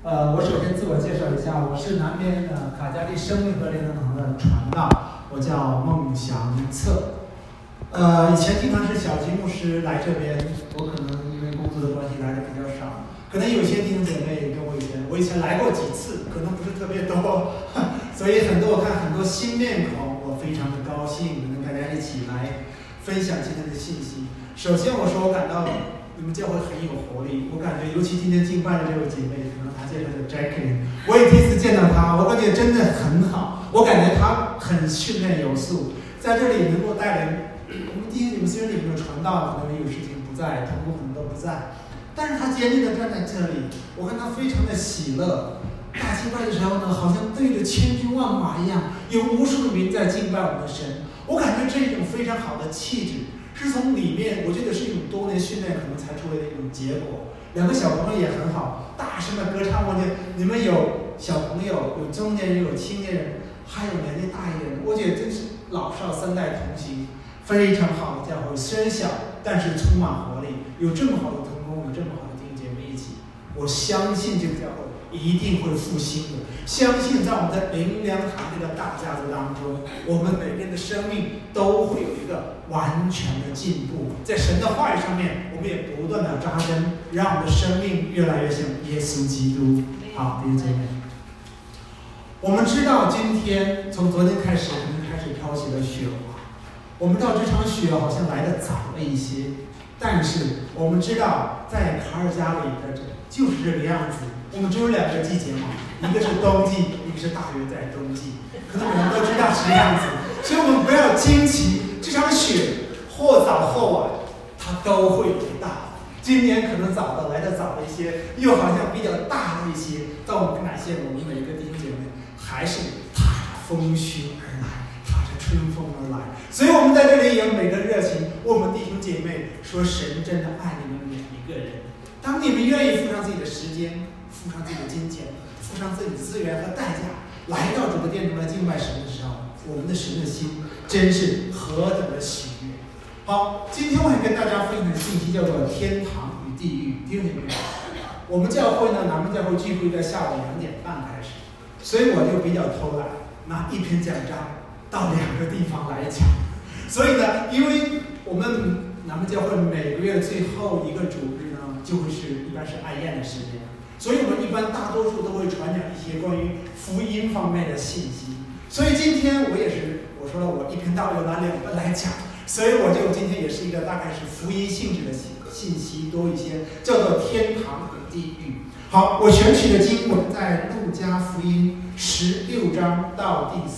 我首先自我介绍一下，我是南边卡加利生命和灵粮堂的传道，我叫孟祥策。以前经常是小吉牧师来这边，我可能因为工作的关系来的比较少，可能有些弟兄姐妹也跟我以前来过几次，可能不是特别多，所以我看很多新面孔，我非常的高兴能跟大家一起来分享今天的信息。首先我说我感到你们教会很有活力，我感觉尤其今天敬拜的这位姐妹，可能她介绍的 Jacqueline， 我也第一次见到她，我感觉真的很好，我感觉她很训练有素，在这里能够带领我们弟兄姐妹，虽然你们的传道可能有事情不在，同工可能都不在，但是她坚定地站在这里，我看她非常的喜乐。大敬拜的时候呢，好像对着千军万马一样，有无数的民在敬拜我们的神，我感觉这一种非常好的气质。是从里面，我觉得是一种多年训练可能才出来的一种结果。两个小朋友也很好，大声的歌唱。我觉得你们有小朋友，有中年人，有青年人，还有年纪大一点的，我觉得真是老少三代同行，非常好的教会。虽然小，但是充满活力，有这么好的同工，有这么好的弟兄姐妹一起，我相信这个教会一定会复兴的。相信在我们的灵粮堂这个大家族当中，我们每个人的生命都会有一个完全的进步。在神的话语上面，我们也不断的扎根，让我们的生命越来越像耶稣基督。好，弟兄姐妹，我们知道今天从昨天开始，可能开始飘起了雪花。我们知道这场雪好像来得早了一些，但是我们知道在卡尔加里的就是这个样子。我们只有两个季节嘛，一个是冬季，一个是大约在冬季，可能我们都知道是这样子，所以我们不要惊奇，这场雪或早或晚，它都会到。今年可能早的来得早了一些，又好像比较大了一些，但我们感谢我们每一个弟兄姐妹，还是踏着风雪而来，踏着春风而来。所以我们在这里有每个热情，我们弟兄姐妹说，神真的爱你们每一个人。当你们愿意付上自己的时间，付上自己的金钱，付上自己的资源和代价，来到主的殿中来敬拜神的时候，我们的神的心真是何等的喜悦。好，今天我想跟大家分享的信息叫做天堂与地狱。弟兄姐妹，我们教会呢，南门教会聚会在下午2点半开始，所以我就比较偷懒，拿一篇讲章到2个地方来讲。所以呢，因为我们南门教会每个月最后一个主日呢，就会是一般是爱宴的时间。所以我们一般大多数都会传讲一些关于福音方面的信息。所以今天我说了，我一篇道要拿2个来讲，所以我就今天也是一个大概是福音性质的信息多一些，叫做天堂和地狱。好，我选取的经文在路加福音16章到第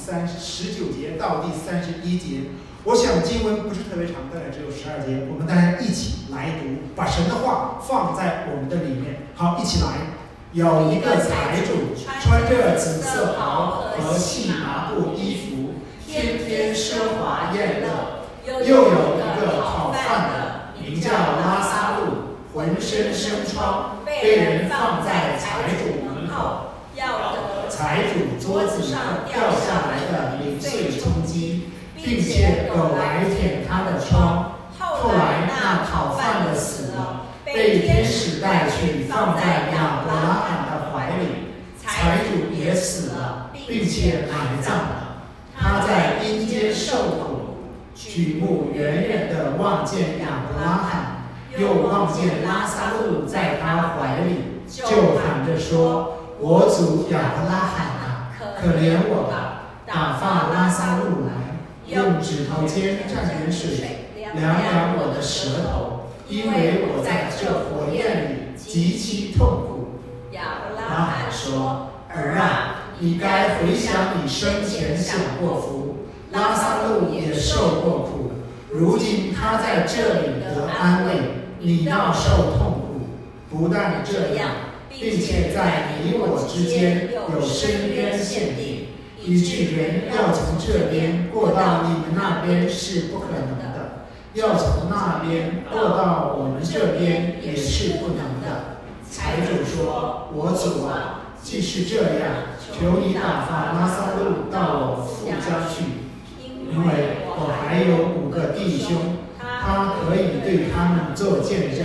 19节到第31节。我想经文不是特别长，大概只有12节，我们大家一起来读，把神的话放在我们的里面。好，一起来。有一个财主穿着紫色袍和细麻布衣服，天天奢华宴乐。又有一个讨饭的，名叫拉撒路，浑身生疮，被人放在财主门口，要得财主桌子上掉下来的零碎充饥，并且狗来舔他的疮。后来那讨饭的死了，被天使带去放在亚伯拉罕的怀里，财主也死了，并且埋葬了。他在阴间受苦，举目远远地望见亚伯拉罕，又望见拉撒路在他怀里，就喊着说：“我主亚伯拉罕啊，可怜我吧，打发拉撒路来，用指头尖蘸点水，凉凉我的舌头，因为我在这火焰里极其痛苦。”亚伯拉罕说：“儿啊，你该回想你生前享过福，拉撒路也受过苦，如今他在这里得安慰，你要受痛苦。不但这样，并且在你我之间有深渊限定，以致人要从这边过到你们那边是不可能的，要从那边过到我们这边也是不能的。”财主说：“我主啊，既是这样，求你打发拉撒路到我父家去，因为我还有5个弟兄，他可以对他们做见证。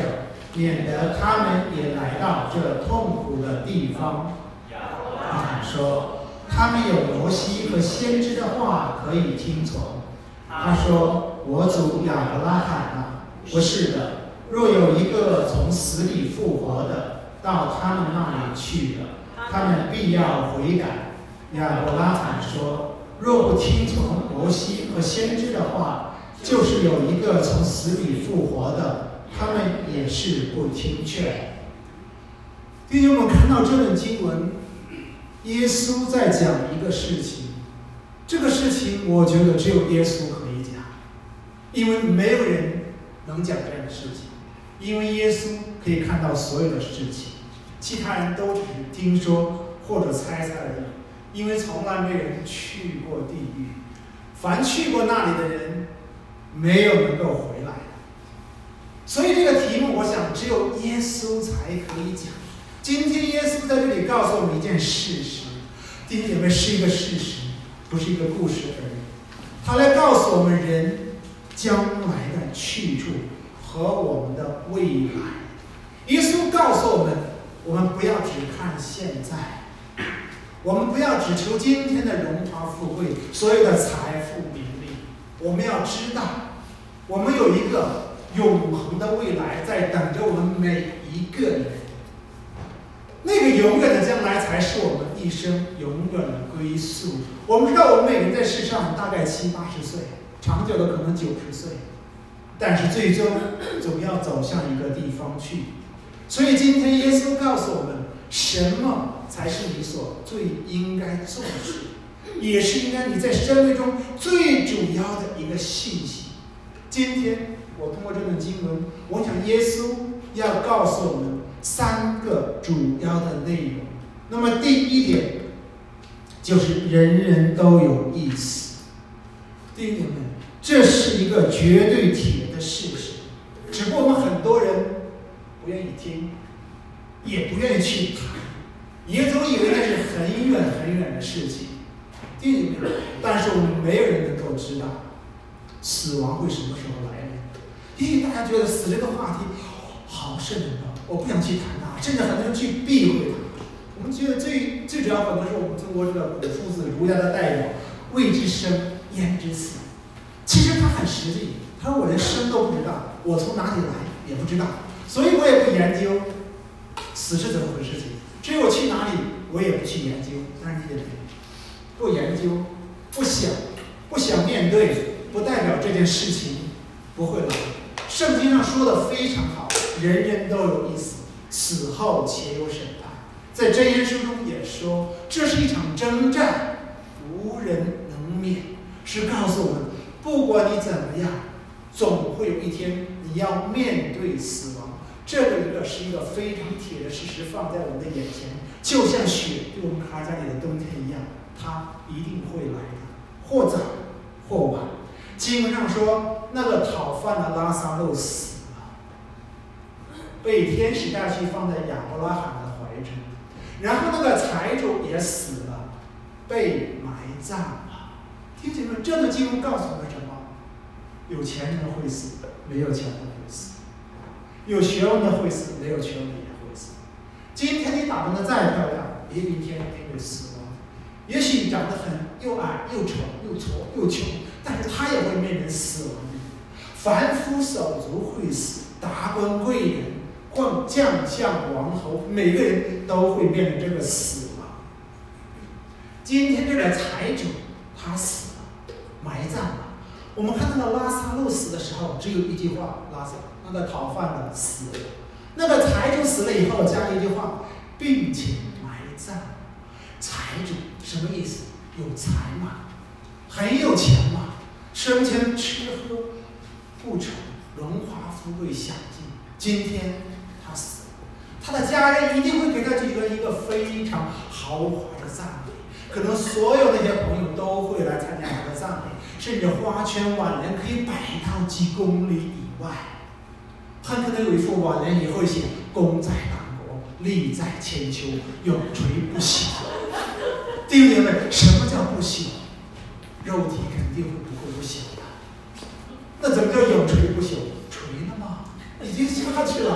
免得他们也来到这痛苦的地方。他还说，他们有摩西和先知的话可以听从。他说，我主亚伯拉罕啊，不是的，若有一个从死里复活的到他们那里去了，他们必要悔改。亚伯拉罕说，若不听从摩西和先知的话，就是有一个从死里复活的，他们也是不听劝。弟兄们，看到这段经文，耶稣在讲一个事情，这个事情我觉得只有耶稣可以讲，因为没有人能讲这样的事情，因为耶稣可以看到所有的事情，其他人都只是听说或者猜测而已，因为从来没人去过地狱，凡去过那里的人没有能够回来的。所以这个题目我想只有耶稣才可以讲。今天耶稣在这里告诉我们一件事实，弟兄姐妹，是一个事实，不是一个故事而已。他来告诉我们人将来的去处和我们的未来。耶稣告诉我们，我们不要只看现在，我们不要只求今天的荣华富贵，所有的财富名利。我们要知道，我们有一个永恒的未来在等着我们每一个人。那个永远的将来才是我们一生永远的归宿。我们知道，我们每个人在世上大概70、80岁，长久的可能90岁，但是最终总要走向一个地方去。所以今天耶稣告诉我们，什么才是你所最应该做的事，也是应该你在生命中最主要的一个信息。今天我通过这段经文，我想耶稣要告诉我们3个主要的内容。那么第一点就是人人都有意思。弟兄们，这是一个绝对铁的事实，只不过我们很多人不愿意听，也不愿意去谈，也总以为那是很远很远的事情。弟兄们，但是我们没有人能够知道死亡会什么时候来临。因为大家觉得死这个话题好瘆人啊，我不想去谈它，甚至很多人去避讳它。我们觉得最主要可能是我们中国这个古夫子儒家的代表，未知生焉知死。其实他很实际，他说我连生都不知道，我从哪里来也不知道，所以我也不研究死是怎么回事情。至于我去哪里，我也不去研究。但是你得不研究、不想面对，不代表这件事情不会来。圣经上说的非常好，人人都有一死，死后且有审判。在箴言书中也说，这是一场征战，无人能免，是告诉我们，不管你怎么样，总会有一天你要面对死亡。这个是一个非常铁的事实，放在我们的眼前，就像雪对我们卡加里的冬天一样，它一定会来的，或早或晚。经文上说，那个讨饭的拉撒路死了，被天使带去放在亚伯拉罕的怀中。然后那个财主也死了，被埋葬了。听姐妹，这个经文告诉我们什么？有钱人会死，没有钱的会死；有学问的会死，没有学问的也会死。今天你打扮的再漂亮，也有一天面对死亡。也许你长得很又矮又丑又矬又穷，但是他也会面临死亡的。凡夫手足会死，达官贵人、将相、王侯，每个人都会面临这个死亡。今天这个财主他死了，埋葬了。我们看到拉撒路死的时候，只有一句话：那个讨饭的死了。那个财主死了以后，加了一句话，并且埋葬。财主什么意思？有财嘛，很有钱嘛，生前吃喝不愁，荣华富贵享尽。今天他死了，他的家人一定会给他举行一个非常豪华的葬礼，可能所有那些朋友都会来参加他的葬礼，甚至花圈挽联可以摆到几公里以外。很可能有一副挽联也会写“功在党国，利在千秋，永垂不朽”。弟兄们，什么叫不朽？肉体肯定不会不朽的。那怎么叫永垂不朽？垂了吗？已经下去了，不朽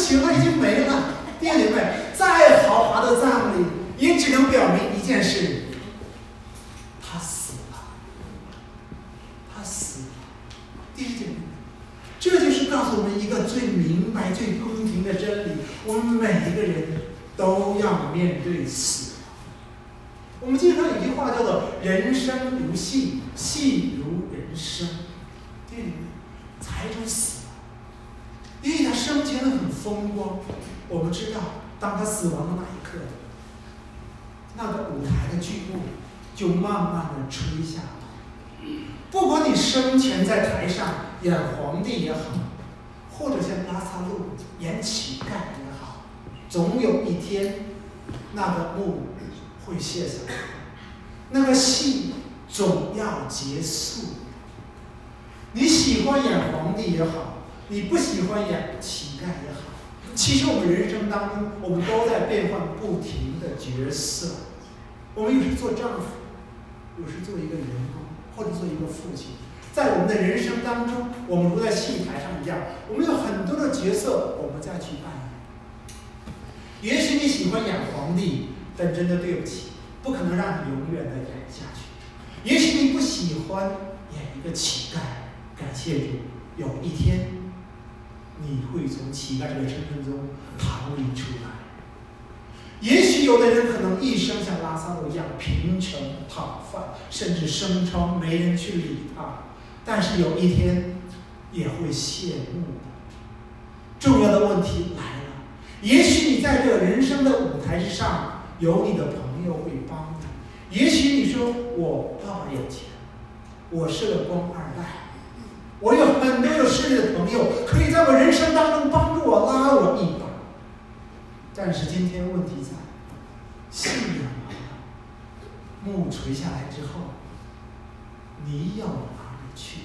血了已经没了。弟兄姐妹，再豪华的葬礼也只能表明一件事：他死了，他死了。弟兄姐妹，这就是告诉我们一个最明白、最公平的真理：我们每一个人都要面对死。我们经常有一句话叫做“人生如戏，戏如人生”。弟兄姐妹，财主死了，因为他生前很风光。我们知道，当他死亡的那一刻，那个舞台的剧幕就慢慢的吹下来。不管你生前在台上演皇帝也好，或者像拉萨路演乞丐也好，总有一天，那个幕会卸下来，那个戏总要结束。你喜欢演皇帝也好，你不喜欢演乞丐也好，其实我们人生当中，我们都在变换不停的角色。我们有时做丈夫，有时做一个员工，或者做一个父亲。在我们的人生当中，我们如在戏台上一样，我们有很多的角色，我们再去扮演。也许你喜欢演皇帝，但真的对不起，不可能让你永远的演下去。也许你不喜欢演一个乞丐，感谢主，有一天你会从乞丐这个身份中逃离出来。也许有的人可能一生像拉萨路一样贫穷讨饭，甚至声称没人去理他，但是有一天也会谢幕的。重要的问题来了，也许你在这个人生的舞台之上，有你的朋友会帮你。也许你说我爸爸有钱，我是个官二代，我有很多有势力的朋友可以在我人生当中帮助我拉我一把。但是今天问题在，信仰完了，幕垂下来之后，你要往哪里去？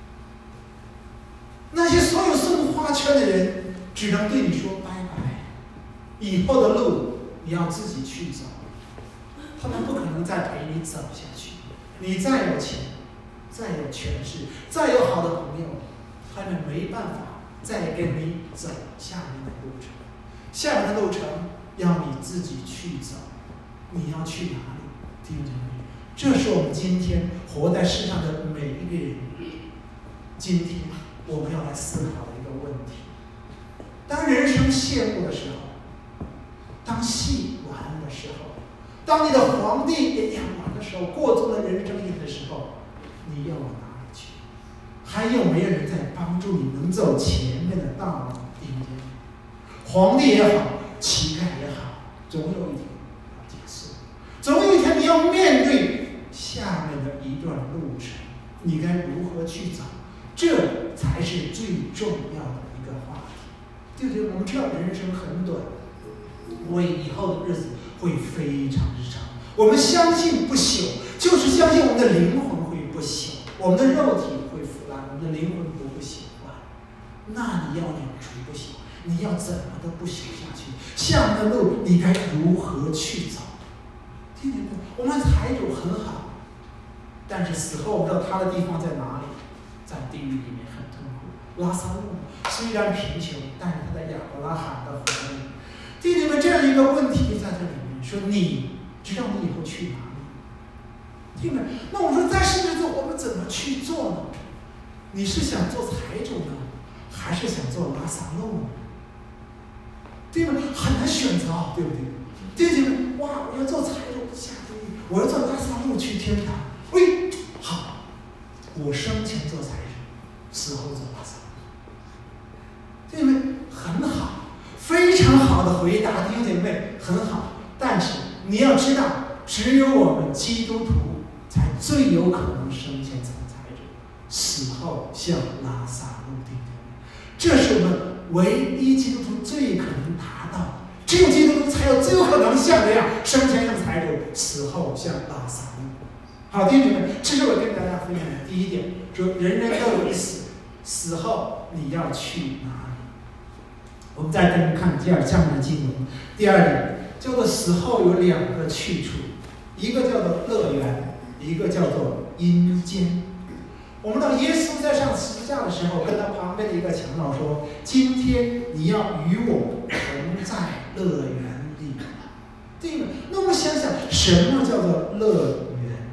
那些所有送花圈的人只能对你说拜拜，以后的路你要自己去走，他们不可能再陪你走下去。你再有钱，再有权势，再有好的朋友，他们没办法再跟你走下面的路程。下面的路程要你自己去走，你要去哪里？弟兄姐妹，这是我们今天活在世上的每一个人，今天我们要来思考的一个问题。当人生谢幕的时候，当戏完了的时候，当你的皇帝也演完的时候，过足了人生意义的时候，你要往哪里去？还有没有人在帮助你能走前面的道路？弟兄姐妹，皇帝也好，乞丐也好，总有一天要结束，总有一天你要面对下面的一段路程，你该如何去走？这才是最重要的一个话题。对不对？我们知道人生很短，为以后的日子会非常之长。我们相信不朽，就是相信我们的灵魂会不朽，我们的肉体会腐烂，我们的灵魂不会朽坏。那你要永垂不朽，你要怎么都不朽下去？下面的路你该如何去走？听见没有？我们财主很好，但是死后我们知道他的地方在哪里？在地狱里面很痛苦。拉萨路虽然贫穷，但是他在亚伯拉罕的怀里。弟兄们，这样一个问题在这里面，说你知道你以后去哪里？弟兄们，那我说在世日子我们怎么去做呢？你是想做财主呢，还是想做拉萨路呢？对吧？很难选择啊，对不对？弟兄们，哇，我要做财主下地狱，我要做拉萨路去天堂。喂，好。我生前做财主，死后做拉萨路，弟兄妹，很好，非常好的回答，弟兄姐妹，很好。但是你要知道，只有我们基督徒才最有可能生前做财主，死后像拉萨路，弟兄妹，这是我们唯一基督徒最可能达到的。只有基督徒才有最有可能像这样，生前像财主，死后像拉萨路。好，弟兄们，这是我跟大家分享的第一点，说人人都有一死，死后你要去哪里？我们再跟看第二下面的经文。第二点叫做死后有两个去处，一个叫做乐园，一个叫做阴间。我们知道耶稣在上十字架的时候，跟他旁边的一个长老说：“今天你要与我在乐园里。对吗？那我们想想，什么叫做乐园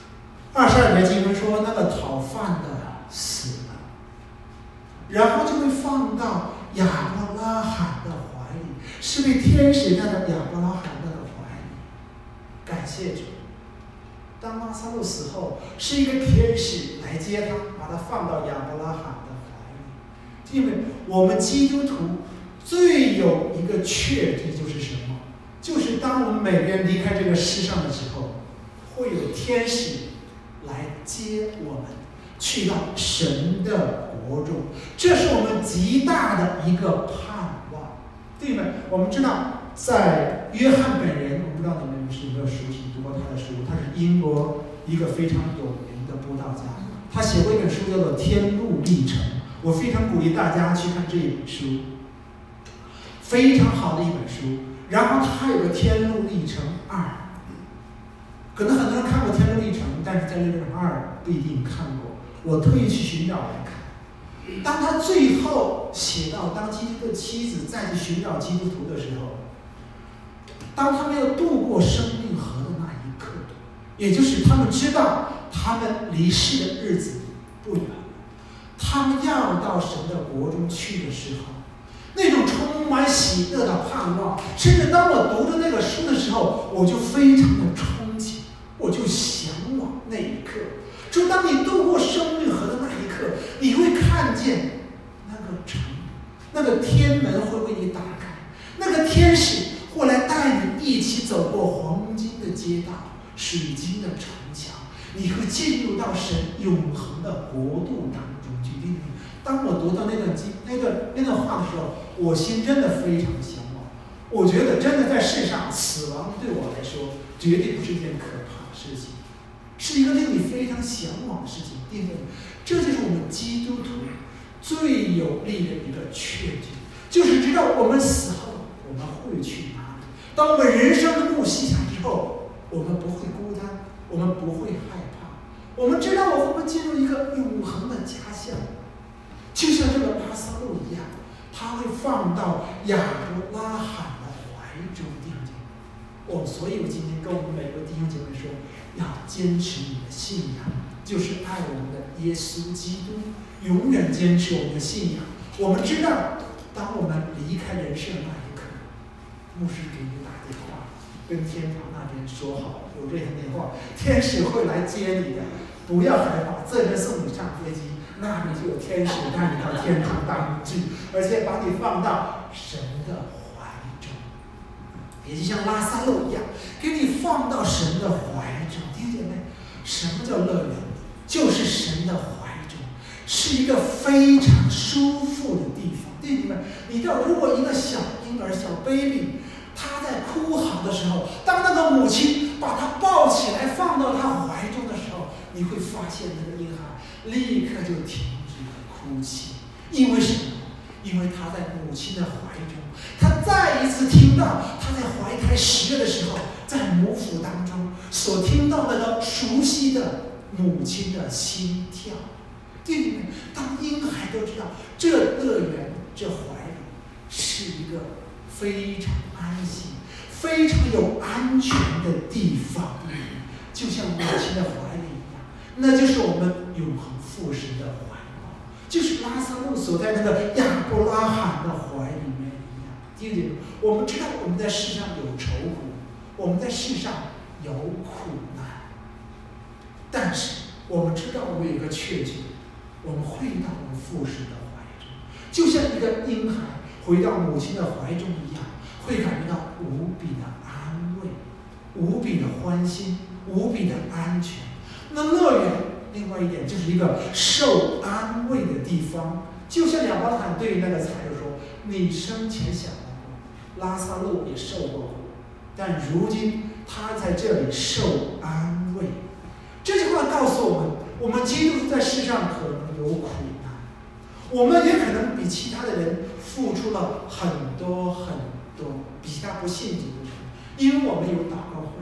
？22节经文说，那个讨饭的死了，然后就会放到亚伯拉罕的怀里，是被天使带到亚伯拉罕的怀里。感谢主，当拉撒路死后，是一个天使来接他，把他放到亚伯拉罕的怀里。因为我们基督徒最有一个确据就是什么？就是当我们每个人离开这个世上的时候，会有天使来接我们去到神的国中，这是我们极大的一个盼望，对吗？我们知道，在约翰本人，我不知道你们有没有熟悉读过他的书，他是英国一个非常有名的布道家，他写过一本书叫做《天路历程》，我非常鼓励大家去看这一本书，非常好的一本书。然后他有个《天路历程2》，可能很多人看过《天路历程》，但是在这本2不一定看过。我特意去寻找来看。当他最后写到，当基督的妻子再去寻找基督徒的时候，当他们要渡过生命河的那一刻，也就是他们知道他们离世的日子不远，他们要到神的国中去的时候，那种充满喜乐的盼望，甚至当我读着那个书的时候，我就非常的憧憬，我就向往那一刻。就当你渡过生命河的那一刻，你会看见那个城，那个天门会为你打开，那个天使会来带你一起走过黄金的街道、水晶的城墙，你会进入到神永恒的国度当中去。当我读到那段话的时候，我心真的非常向往。我觉得真的在世上，死亡对我来说绝对不是一件可怕的事情，是一个令你非常向往的事情。弟兄们，这就是我们基督徒最有力的一个确据，就是知道我们死后我们会去哪里。当我们人生的路西下之后，我们不会孤单，我们不会害怕，我们知道我们会进入一个永恒的家乡。就像这个拉撒路一样，他会放到亚伯拉罕的怀中。弟兄姐妹，所以我今天跟我们每个弟兄姐妹说，要坚持你的信仰，就是爱我们的耶稣基督，永远坚持我们的信仰。我们知道，当我们离开人世的那一刻，牧师给你打电话，跟天堂那边说好，有这样电话，天使会来接你的，不要害怕，这人送你上飞机，那里就有天使带你到天堂当中去，而且把你放到神的怀中，也就像拉撒路一样，给你放到神的怀中。听见没？什么叫乐园？就是神的怀中，是一个非常舒服的地方。弟兄们，你知道，如果一个小婴儿、小 baby， 他在哭嚎的时候，当那个母亲把他抱起来放到他怀中的时候，你会发现那个婴孩立刻就停止了哭泣。因为什么？因为他在母亲的怀中，他再一次听到他在怀胎十月的时候，在母腹当中所听到那个熟悉的母亲的心跳。弟兄们，当婴孩都知道这乐园、这怀里是一个非常安心、非常有安全的地方，就像母亲的怀里一样，那就是我们永恒父神的怀抱，就是拉撒路所在那个亚伯拉罕的怀里面一样。弟兄们，我们知道我们在世上有愁苦，我们在世上有苦难，但是我们知道我们有一个确据，我们会到我们父神的怀中，就像一个婴孩回到母亲的怀中一样，会感觉到无比的安慰，无比的欢欣，无比的安全。那乐园另外一点就是一个受安慰的地方，就像亚伯拉罕对于那个财主说：“你生前想到过，拉撒路也受过苦，但如今他在这里受安慰。”这句话告诉我们，我们基督徒在世上可能有苦难，我们也可能比其他的人付出了很多很多，比其他不信主的人，因为我们有祷告会，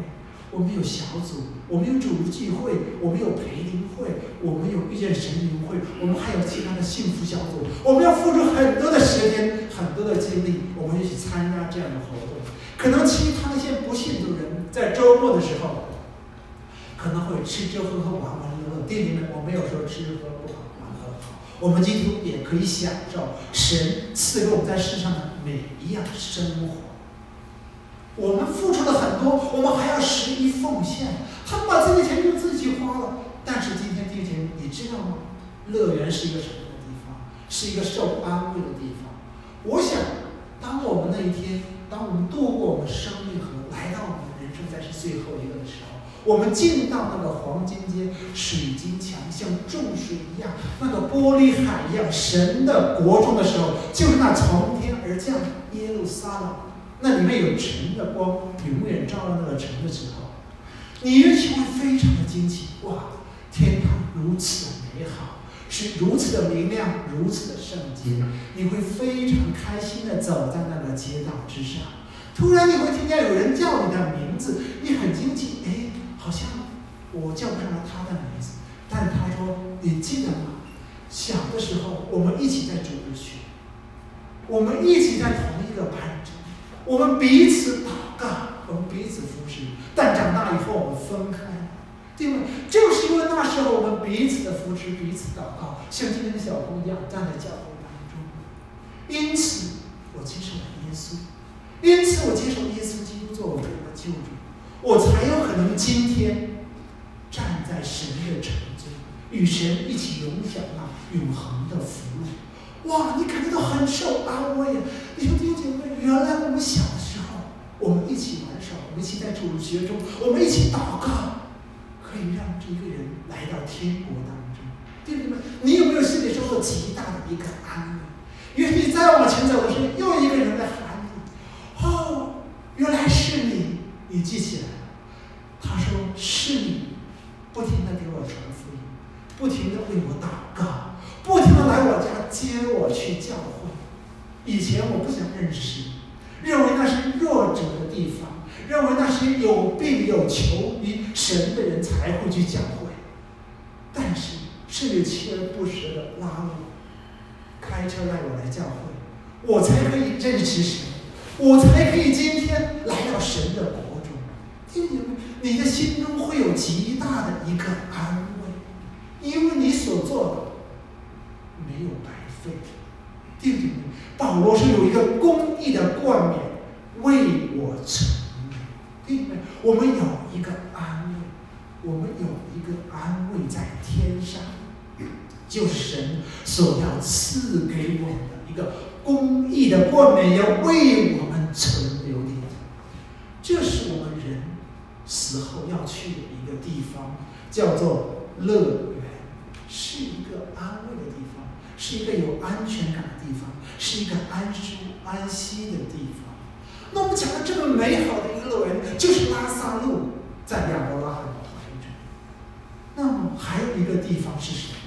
我们有小组，我们有主日聚会，我们有培灵会，我们有遇见神灵会，我们还有其他的幸福小组。我们要付出很多的时间，很多的精力，我们一起参加这样的活动。可能其他那些不信主人在周末的时候，可能会吃吃喝喝、玩玩乐乐。弟兄们，我没有说吃喝不好、玩喝不好，我们基督徒也可以享受神赐给我们在世上的每一样生活。我们付出了很多，我们还要十一奉献。他们把自己的钱就自己花了。但是今天弟兄，你知道吗？乐园是一个什么样的地方？是一个受安慰的地方。我想，当我们那一天，当我们度过我们生命河，来到我们人生在世最后一个的时候，我们进到那个黄金街，水晶墙像众水一样，那个玻璃海一样，神的国中的时候，就是那从天而降耶路撒冷。那里面有城的光，永远照亮那个城的时候，你也许会非常的惊奇，哇，天堂如此的美好，是如此的明亮，如此的圣洁，你会非常开心的走在那个街道之上。突然你会听见有人叫你的名字，你很惊奇，哎，好像我叫不上了他的名字，但是他说，你记得吗？小的时候我们一起在主日学，我们一起在同一个班中，我们彼此祷告，我们彼此扶持，但长大以后我们分开了，对吗？就是因为那时候我们彼此的扶持，彼此祷告，像今天的小姑一样站在教会当中。因此，我接受了耶稣，因此我接受耶稣基督做我个人的救主，我才有可能今天站在神的城中，与神一起永享那永恒的福禄。哇，你感觉到很受安慰。你说弟兄姐妹，原来我们小的时候，我们一起玩耍，我们一起在主日学中，我们一起祷告，可以让这个人来到天国当中。弟兄们，你有没有心里收获极大的一个安慰？因为你再往前走的时候，又一个人在喊你，哦，原来是你，你记起来了。他说是你，不停地给我传福音，不停地为我祷告，不停地来我家接我去教会。以前我不想认识，认为那是弱者的地方，认为那些有病有求于神的人才会去教会。但是是你锲而不舍的拉我，开车带我来教会，我才可以认识神，我才可以今天来到神的国中。弟兄们，你的心中会有极大的一个安慰，因为你所做的没有白费。弟兄们，保罗是有一个公义的冠冕为我成名。弟兄们，我们有一个安慰，我们有一个安慰在天上，就是神所要赐给我们的一个公义的冠冕，要为我们存留的。这是我们人死后要去的一个地方，叫做乐园，是一个安慰的地方，是一个有安全感的地方，是一个安舒安息的地方。那我们讲的这么美好的一个乐园，就是拉撒路在亚伯拉罕的怀中。那么还有一个地方是什么？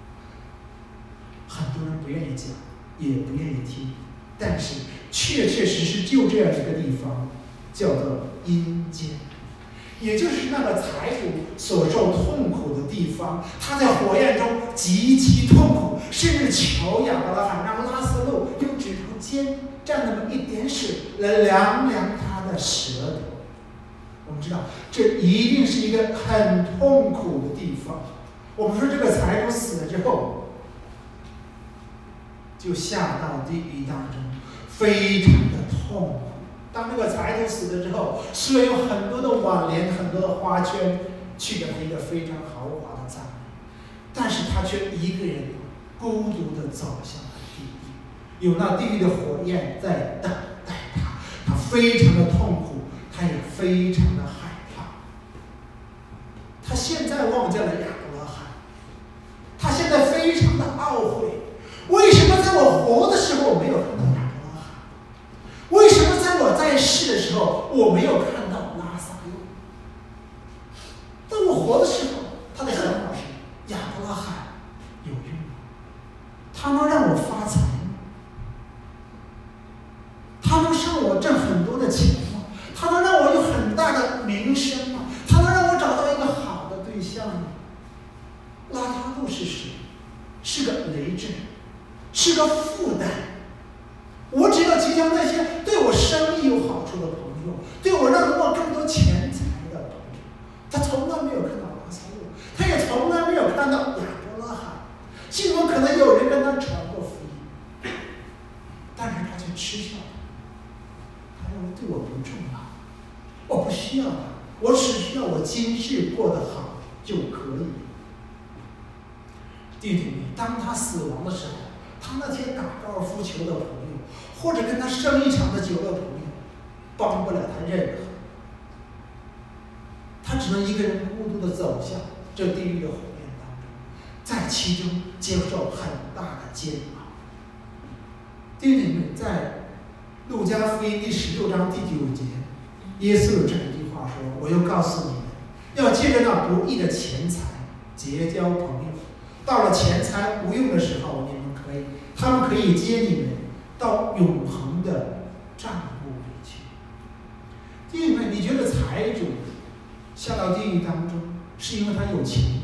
很多人不愿意讲，也不愿意听，但是确确实实就这样一个地方，叫做阴间，也就是那个财主所受痛苦的地方。他在火焰中极其痛苦，甚至求亚伯拉罕让拉撒路用指头尖蘸那么一点水来凉凉他的舌头。我们知道，这一定是一个很痛苦的地方。我们说这个财主死了之后，就下到地狱当中，非常的痛苦。当这个财主死了之后，虽然有很多的挽联，很多的花圈，去给他一个非常豪华的葬礼，但是他却一个人孤独地走向了地狱，有那地狱的火焰在等待他，他非常的痛苦，他也非常的害怕。他现在忘记了亚伯拉罕，他现在非常的懊悔，为什么在我活的时候我没有看到亚伯拉罕？为什么在我在世的时候我没有看到拉撒路？当我活的时候，他的想法是亚伯拉罕有用吗？他能让我发财吗？他能让我挣很多的钱吗？他能让我有很大的名声吗？ 我不需要他，我只需要我今世过得好就可以。弟弟妹，当他死亡的时候，他那些打高尔夫球的朋友，或者跟他生一场的酒的朋友，帮不了他任何，他只能一个人孤独地走向这地狱的火焰当中，在其中接受很大的煎熬。弟弟妹，在路加福音第16章第9节，耶稣有这样一句话说：“我又告诉你们，要借着那不义的钱财结交朋友，到了钱财无用的时候，他们可以接你们到永恒的账目里去。”弟兄们，你觉得财主下到地狱当中是因为他有钱吗？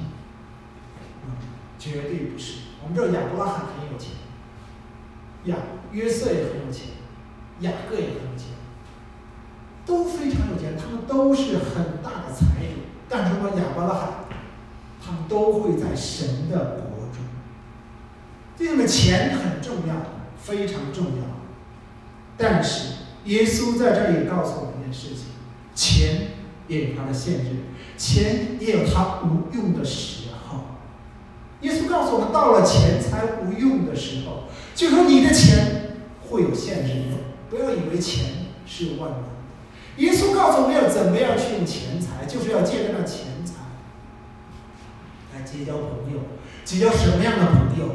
绝对不是。我们知道亚伯拉罕很有钱，约瑟也很有钱，雅各也很有钱，都非常有钱，他们都是很大的财主。但是说亚伯拉罕，他们都会在神的国中。弟兄们，钱很重要，非常重要。但是耶稣在这里告诉我们一件事情：钱也有它的限制，钱也有它无用的时候。耶稣告诉我们，到了钱财无用的时候，就说你的钱会有限制的，不要以为钱是万能。耶稣告诉我们要怎么样去用钱财，就是要借着那钱财来结交朋友。结交什么样的朋友？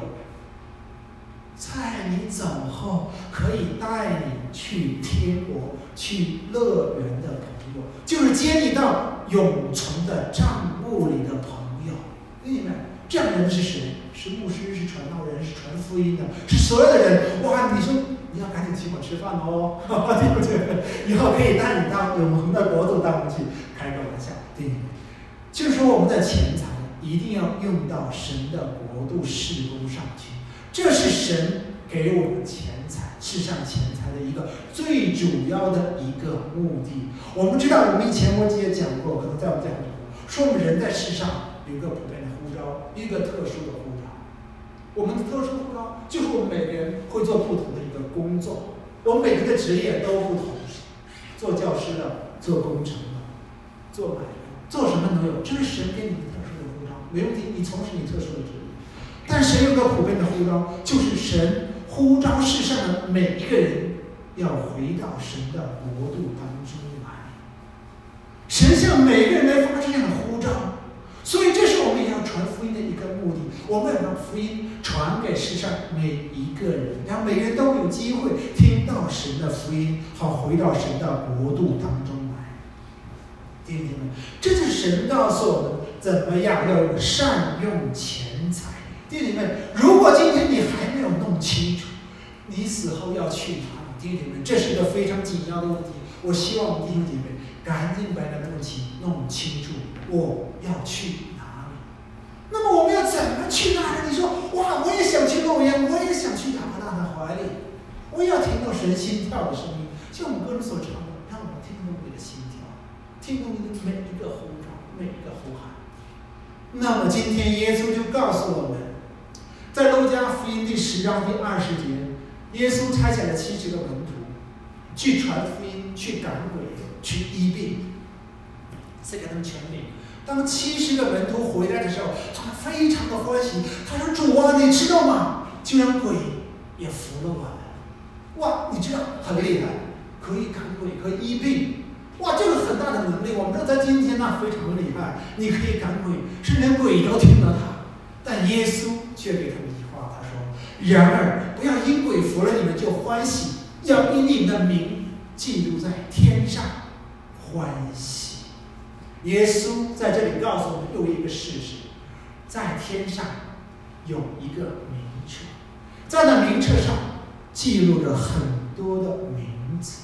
在你走后可以带你去天国、去乐园的朋友，就是接你到永存的账目里的朋友。弟兄们，这样的人是谁？是牧师，是传道人，是传福音的，是所有的人。哇，你说你要赶紧请我吃饭哦，对不对？以后可以带你到永恒的国度当中去。开个玩笑，弟兄们，就是说我们的钱财一定要用到神的国度事工上去。这是神给我们钱财，世上钱财的一个最主要的一个目的。我们知道，我们以前我也讲过，可能在我们讲过，说我们人在世上有一个普遍的呼召，一个特殊的呼召。我们的特殊呼召就是我们每个人会做不同的一个工作，我们每个人的职业都不同，做教师的，做工程的，做买卖，做什么都有，这是神给你的特殊的呼召，没问题，你从事你特殊的职业。但神有个普遍的呼召，就是神呼召世上的每一个人要回到神的国度当中来。神向每个人来发这样的呼召，所以这是我们也要传福音的一个目的。我们要把福音传给世上每一个人，让每个人都有机会听到神的福音，好回到神的国度当中来。弟兄们，这就是神告诉我们怎么样要善用钱财。弟兄们，如果今天你还没有弄清楚你死后要去哪里，弟兄们，这是一个非常紧要的问题。我希望我们弟兄姐妹赶紧把这个问题弄清楚，我要去哪里。那么我们要怎么去哪里？你说，哇，我也想去乐园，我也想去亚伯拉罕的怀里，我也要听到神心跳的声音，像我们歌中所唱的，让我们听懂你的心跳，听懂你的每一个呼召，每一个呼喊。那么今天耶稣就告诉我们，在路加福音第10章第20节，耶稣差遣了70个门徒去传福音，去赶鬼，去医病，赐给他们权柄。当70个门徒回来的时候，他们非常的欢喜。他说：“主啊，你知道吗？居然鬼也服了我们！哇，你知道很厉害，可以赶鬼，可以医病。哇，这个很大的能力。我们知道在今天那非常厉害，你可以赶鬼，甚至连鬼都听了他。但耶稣却给他们一句话，他说：然而不要因鬼服了你们就欢喜，要因你们的名记录在天上欢喜。”耶稣在这里告诉我们又一个事实，在天上有一个名册，在那名册上记录着很多的名字。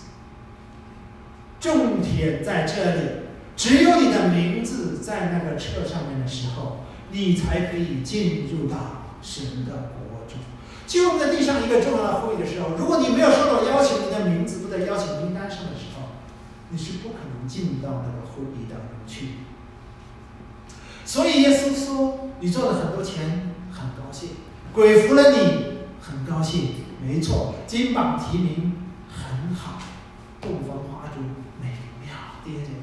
重点在这里，只有你的名字在那个册上面的时候，你才可以进入到神的国中。就我们在地上一个重要的会议的时候，如果你没有收到邀请，你的名字不在邀请名单上的时候，你是不可能进到那个会议当中去。所以耶稣说，你赚了很多钱很高兴，鬼服了你很高兴，没错，金榜题名很好，洞房花烛美妙，弟兄姐妹，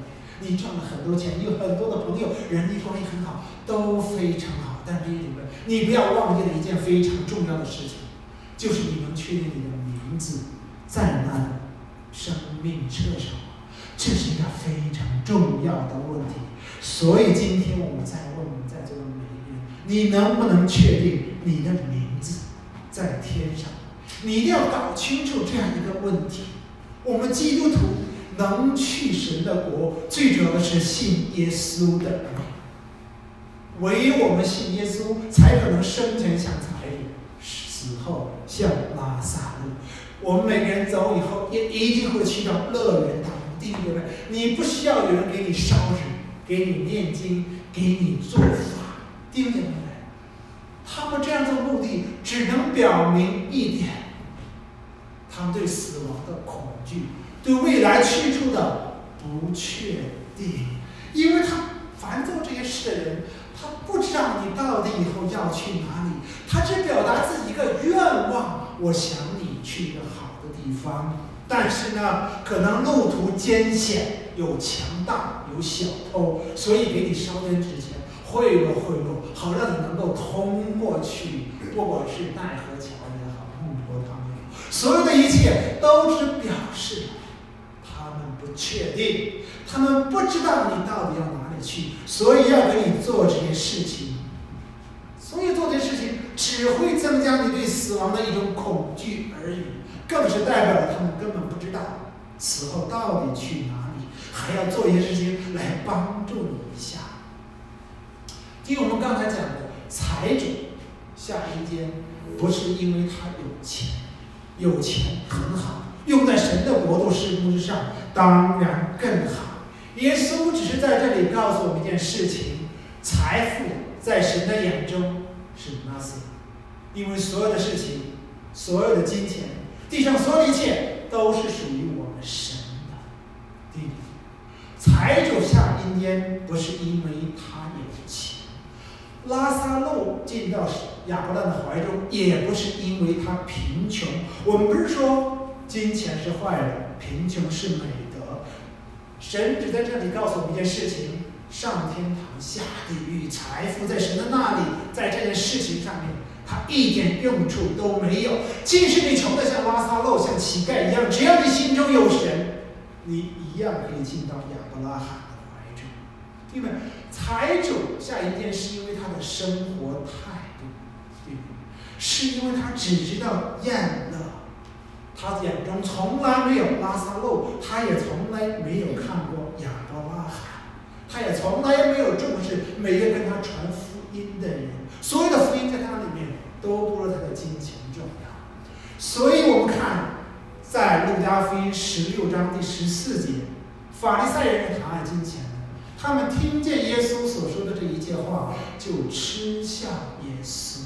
你赚了很多钱，你有很多的朋友，人际关系很好，都非常好。但弟兄姊妹，你不要忘记了一件非常重要的事情，就是你能确定你的名字在那的生命册上，这是一个非常重要的问题。所以今天我们在问我们在座的每一个人，你能不能确定你的名字在天上？你一定要搞清楚这样一个问题。我们基督徒能去神的国，最主要的是信耶稣的人。唯有我们信耶稣，才可能生前像财主，死后像拉撒路。我们每个人走以后，也一定会去到乐园当中，对不对？你不需要有人给你烧纸，给你念经，给你做法，对不对？他们这样的目的，只能表明一点：他们对死亡的恐惧，对未来去处的不确定。因为他凡做这些事的人，他不知道你到底以后要去哪里，他只表达自己一个愿望：我想你去一个好的地方。但是呢，可能路途艰险，有强盗，有小偷，所以给你烧点纸钱，贿赂，好让你能够通过去，不管是奈何桥也好，孟婆汤也好，所有的一切都是表示他们不确定，他们不知道你到底要哪里去，所以要给你做这些事情。所以做这些事情只会增加你对死亡的一种恐惧而已，更是代表了他们根本不知道死后到底去哪里，还要做一些事情来帮助你一下。听我们刚才讲的，财主下阴间，不是因为他有钱，有钱很好，用在神的国度事工之上，当然更好。耶稣只是在这里告诉我们一件事情：财富在神的眼中是 nothing， 因为所有的事情，所有的金钱，地上所有的一切都是属于我们神的。弟弟，财主下阴间不是因为他有钱，拉撒路进到亚伯兰的怀中也不是因为他贫穷。我们不是说金钱是坏的，贫穷是美德。神只在这里告诉我们一件事情：上天堂下地狱，财富在神的那里，在这件事情上面它一点用处都没有。即使你穷得像拉撒路，像乞丐一样，只要你心中有神，你一样可以进到亚伯拉罕的怀中。弟兄们，财主下阴间是因为他的生活态度，对不对？是因为他只知道厌乐，他眼中从来没有拉撒路，他也从来没有看过亚伯拉罕，他也从来没有重视每个跟他传福音的人。所有的福音在他里面都不如他的金钱重要。所以我们看在路加福音16章第14节，法利赛人是贪爱金钱的，他们听见耶稣所说的这一切话，就嗤笑耶稣。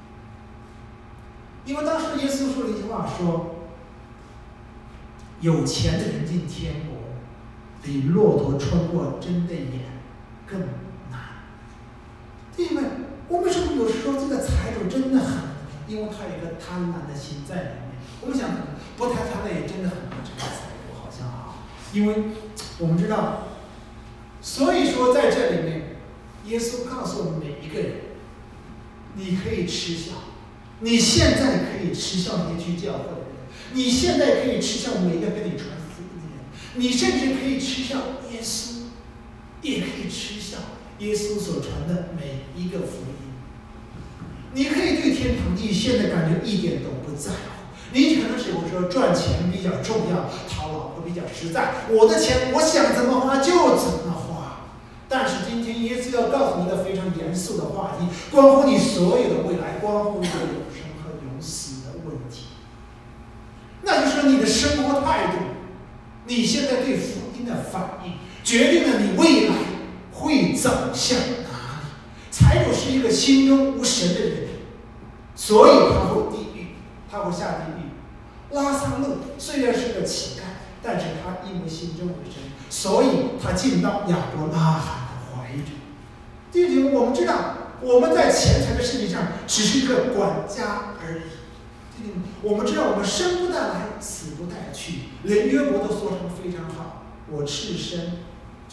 因为当时耶稣说了一句话，说有钱的人进天国，比骆驼穿过针的眼更难。弟兄们，我们为什么有时候这个财主真的很，因为他有一个贪婪的心在里面。我们想不太贪婪也真的很难成为财主，好像啊，因为我们知道，所以说在这里面，耶稣告诉我们每一个人，你可以嗤笑，你现在可以嗤笑那些去教会的人，你现在可以嗤笑每一个跟你传福音的人，你甚至可以嗤笑耶稣，也可以嗤笑耶稣所传的每一个福音。你可以对天堂地现在感觉一点都不在乎，你可能只会说赚钱比较重要，讨老婆比较实在，我的钱我想怎么花就怎么花。但是今天耶稣要告诉你一个非常严肃的话题，关乎你所有的未来，关乎你的永生和永死的问题。那就是你的生活态度，你现在对福音的反应，决定了你未来会走向哪里。财主是一个心中无神的人，所以他会地狱，他会下地狱。拉撒路虽然是个乞丐，但是他因为心中无神，所以他进到亚伯拉罕的怀中。弟兄，我们知道我们在钱财的事情上只是一个管家而已。弟兄，我们知道我们生不带来，死不带去。连约伯都说成非常好：我赤身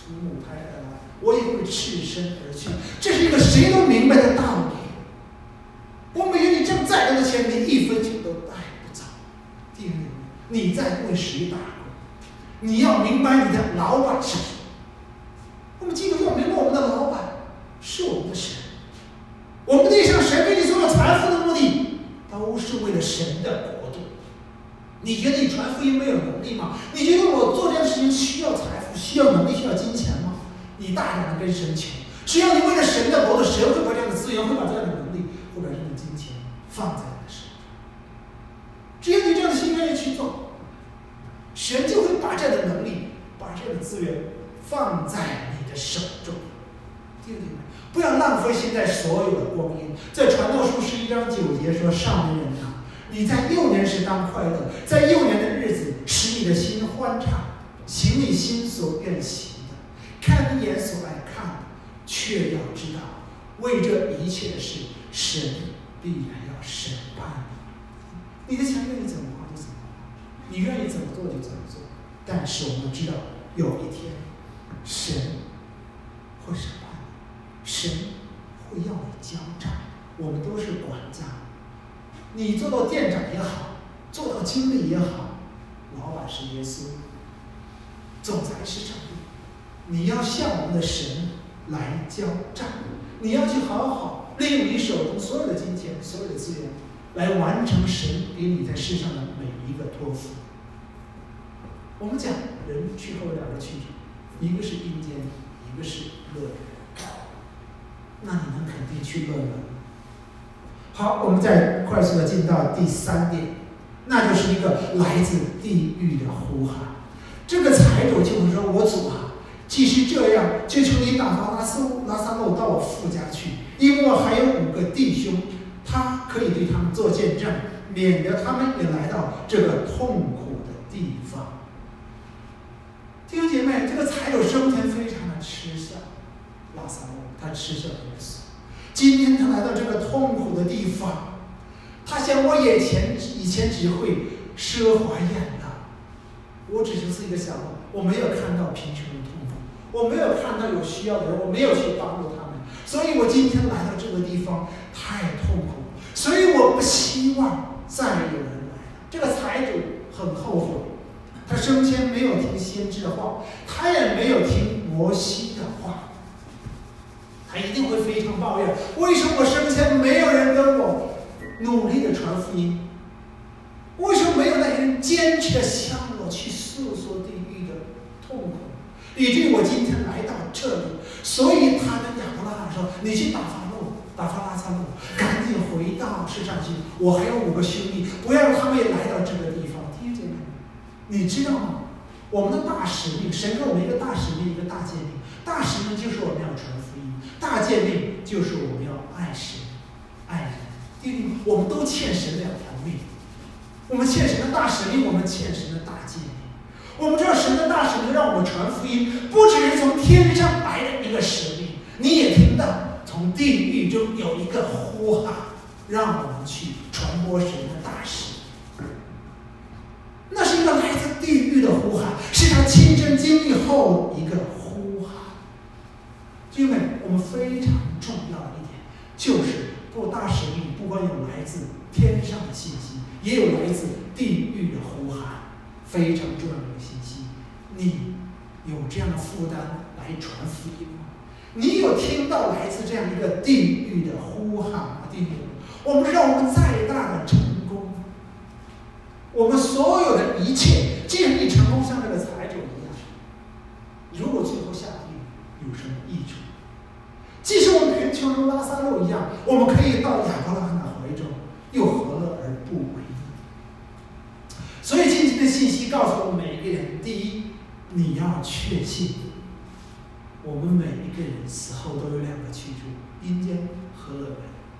从母胎而来，我也会赤身而去。这是一个谁都明白的道理。我每月你挣再多的钱，你1分钱都带不走。第二，你在为谁打工？你要明白你的老板是谁。我们基督要明白我们的老板是我们的神。我们地上神给你所有财富的目的，都是为了神的国度。你觉得你传福音没有能力吗？你觉得我做这件事情需要财富、需要能力、需要金钱吗？你大胆的跟神求，只要你为了神的国度，神会把这样的资源、会把这样的能力、会把这样的金钱放在你的手中。只要你这样的心愿意去做，神就会把这样的能力、把这样的资源放在你的手中。弟兄姐妹，不要浪费现在所有的光阴。在传道书11章9节说：“少年人啊，你在幼年时当快乐，在幼年的日子使你的心欢畅，行你心所愿行的，看你眼所爱看的，却要知道，为这一切的事，神必然要审判你。你的钱愿意怎么花就怎么花，你愿意怎么做就怎么做。但是我们知道，有一天，神会审判你，神会要你交账。我们都是管家，你做到店长也好，做到经理也好，老板是耶稣，总裁是上帝。你要向我们的神来交账，你要去好好利用你手中所有的金钱、所有的资源，来完成神给你在世上的每一个托付。我们讲人去后有2个去处，一个是阴间，一个是乐园。那你能肯定去乐园吗？好，我们再快速的进到第3点，那就是一个来自地狱的呼喊。这个财主就会说：“我主啊，既是这样，就求你打发拉撒路到我父家去，因为我还有5个弟兄，他可以对他们做见证，免得他们也来到这个痛苦的地方。”弟兄姐妹，这个财主生前非常的吃笑拉撒路，他吃笑耶稣。今天他来到这个痛苦的地方，他想：我以前只会奢华宴乐，我只求自己的享乐，我没有看到贫穷的痛苦，我没有看到有需要的人，我没有去帮助他们，所以我今天来到这个地方太痛苦，所以我不希望再有人来。这个财主很后悔，他生前没有听先知的话，他也没有听摩西的话。他一定会非常抱怨：为什么我生前没有人跟我努力的传福音？为什么没有那些人坚持的向我去诉说地狱的痛苦？以至于我今天来到这里。所以他跟亚伯拉罕说：“你去打发拉撒路，赶紧回到世上去。我还有5个兄弟，不要让他们也来到这个地方。”弟兄姐妹，你知道吗？我们的大使命，神给我们一个大使命，一个大诫命。大使命就是我们要传福音，大诫命就是我们要爱神、爱人。弟兄，我们都欠神2条命。我们欠神的大使命，我们欠神的大诫命。我们知道神的大使命让我们传福音，不只是从天上来的一个使命，你也听到从地狱中有一个呼喊，让我们去传播神的大使命。那是一个来自地狱的呼喊，是他亲身经历后一个呼喊。弟兄们，我们非常重要的一点就是做大使命，不光有来自天上的信息，也有来自地狱的呼喊，非常重要的一个信息。你有这样的负担来传福音吗？你有听到来自这样一个地狱的呼喊吗？弟兄们，我们知道我们再大的成功，我们所有的一切，既然你成功像这个财主一样，如果最后下地狱有什么益处？即使我们贫穷如拉撒路一样，我们可以到亚伯拉罕的怀中，又何乐而不为呢？所以今天的信息告诉我们每一个人：第一，你要确信，我们每一个人死后都有2个去处，阴间和乐园。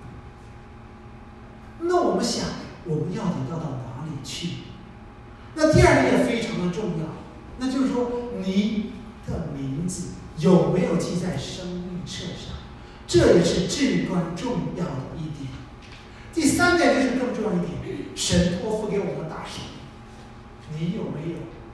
那我们想，我们要得到哪里去？那第2点也非常的重要，那就是说，你的名字有没有记在生命册上？这也是至关重要的一点。第3点就是更重要一点，神托付给我们的大使命，你有没有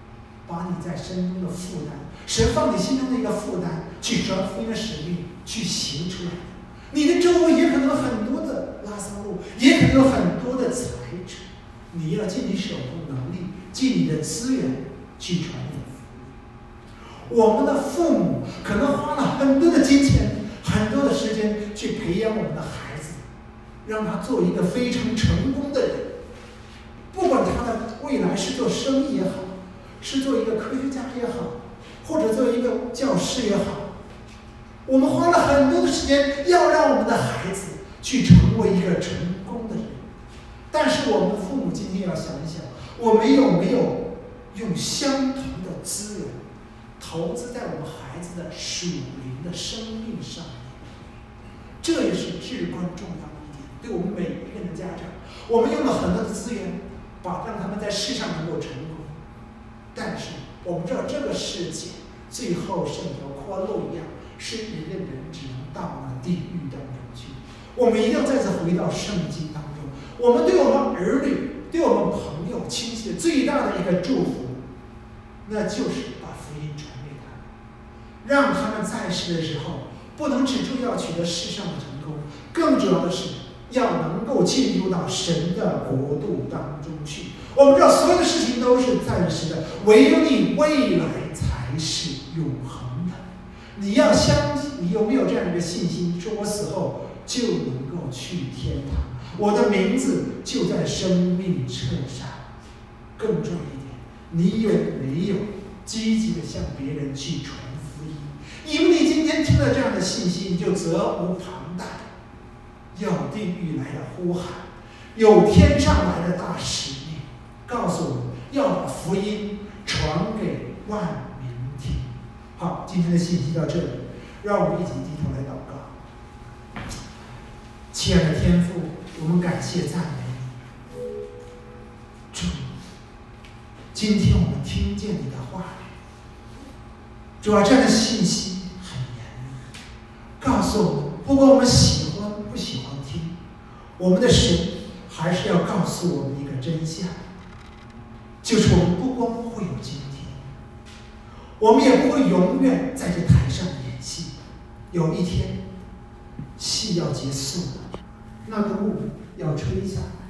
把你在生中的负担，神放你心中的一个负担，去传福音的使命去行出来。你的周围也可能有很多的拉撒路，也可能有很多的财者，你要尽你手中的能力，尽你的资源去传扬福音。我们的父母可能花了很多的金钱、很多的时间去培养我们的孩子，让他做一个非常成功的人。不管他的未来是做生意也好，是做一个科学家也好，或者做一个教师也好，我们花了很多的时间要让我们的孩子去成为一个成功的人。但是我们的父母今天要想一想，我们有没有用相同的资源投资在我们孩子的属灵的生命上面？这也是至关重要的一点。对我们每一个人的家长，我们用了很多的资源，让他们在世上能够成功。但是我们知道这个世界最后像条宽路一样，是一个人只能到那地狱当中去。我们一定要再次回到圣经当中，我们对我们儿女、对我们朋友、亲戚的最大的一个祝福，那就是把福音传给他们，让他们在世的时候不能只注意要取得世上的成功，更主要的是要能够进入到神的国度当中去。我们知道所有的事情都是暂时的，唯有你未来才是永恒的。你要相信，你有没有这样一个信心，说我死后就能够去天堂，我的名字就在生命册上。更重要一点，你有没有积极的向别人去传福音？因为你今天听了这样的信息，你就责无旁贷，有地狱来的呼喊，有天上来的大使命，告诉我们要把福音传给万民听。好，今天的信息到这里，让我们一起低头来祷告。亲爱的天父，我们感谢赞美你，主，今天我们听见你的话语，主啊，这样的信息很严厉，告诉我们，不管我们喜欢不喜欢听，我们的神还是要告诉我们一个真相，就是我们不光会有今天，我们也不会永远在这台上演戏。有一天，戏要结束了，那个幕要吹下来，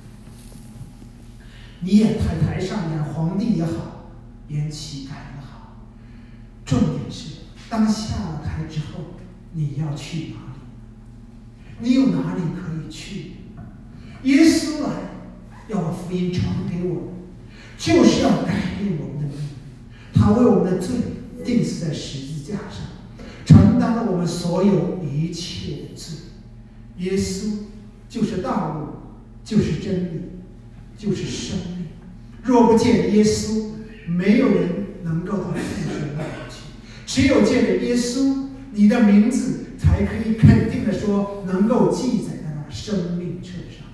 你演台上演皇帝也好，演乞丐也好，重点是当下了台之后，你要去哪里？你有哪里可以去？耶稣来要把福音传给我们，就是要改变我们的命。他为我们的罪钉死在十字架上，承担了我们所有一切的罪。耶稣就是道路，就是真理，就是生命。若不见耶稣，没有人能够到父神那里去。只有见着耶稣，你的名字才可以肯定的说，能够记载在那生命册上。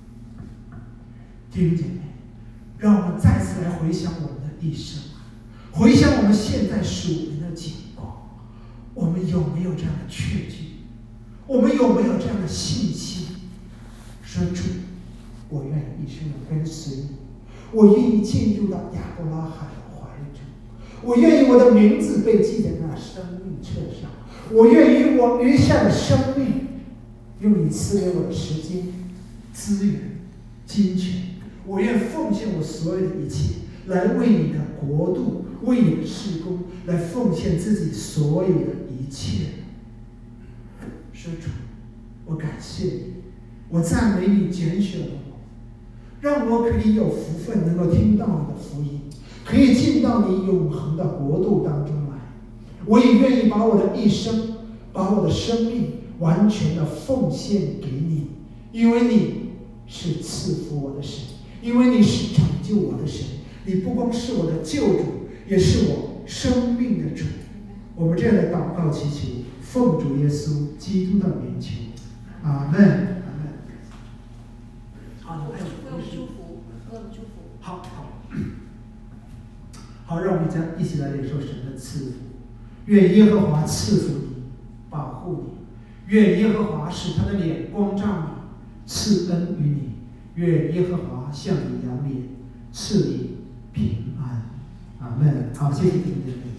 弟兄姐妹，让我们再次来回想我们的一生，回想我们现在属灵的景况，我们有没有这样的确据？我们有没有这样的信心？说主，我愿意一生的跟随你，我愿意进入到亚伯拉罕的怀中，我愿意我的名字被记在那生命册上，我愿意我余下的生命用你赐给我的时间、资源、金钱，我愿奉献我所有的一切，来为你的国度、为你的事工，来奉献自己所有的一切。说主，我感谢你，我赞美你拣选了我，让我可以有福分能够听到你的福音，可以进到你永恒的国度当中来。我也愿意把我的一生，把我的生命完全的奉献给你，因为你是赐福我的神，因为你是拯救我的神，你不光是我的救主，也是我生命的主。我们这样的祷告祈求，奉主耶稣基督的名求，阿门，阿门。好，还有祝福，祝福。好，让我们一起来领受神的赐福。愿耶和华赐福你，保护你；愿耶和华使他的脸光照你，赐恩于你；愿耶和华向你扬脸，赐你平安。阿门。 们。好，谢谢弟兄姐妹。